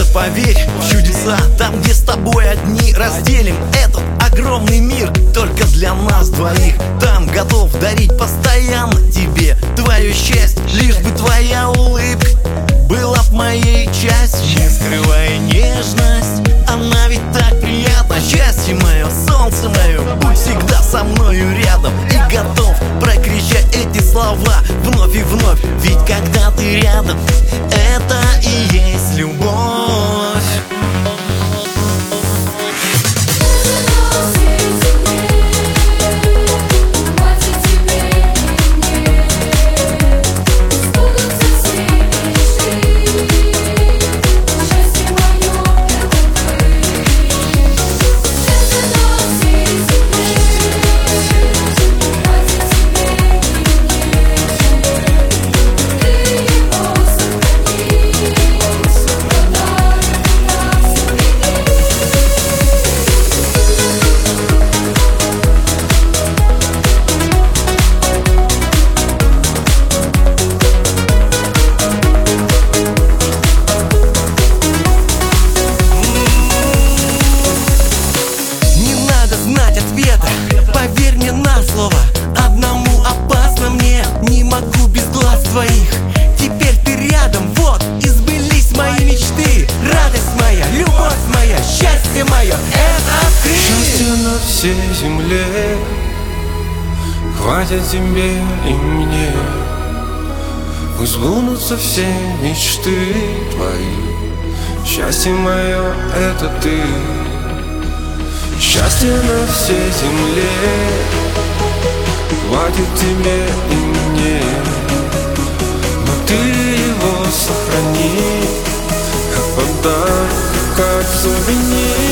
поверь в чудеса, там, где с тобой одни разделим этот огромный мир только для нас двоих. Там готов дарить постоянно тебе твое счастье, лишь бы твоя улыбка была б моей частью. Не скрывай нежность, она ведь так приятна. Счастье мое, солнце мое, будь всегда со мною рядом. И готов прокричать эти слова вновь и вновь. Ведь когда ты рядом, это и есть любовь. Поверь мне на слово, одному опасно мне. Не могу без глаз твоих. Теперь ты рядом, вот, и сбылись мои мечты. Радость моя, любовь моя, счастье мое, это ты. Счастье на всей земле хватит тебе и мне. Пусть сбудутся все мечты твои. Счастье мое, это ты. Счастье на всей земле хватит тебе и мне. Но ты его сохрани, как подарок, как сувенир.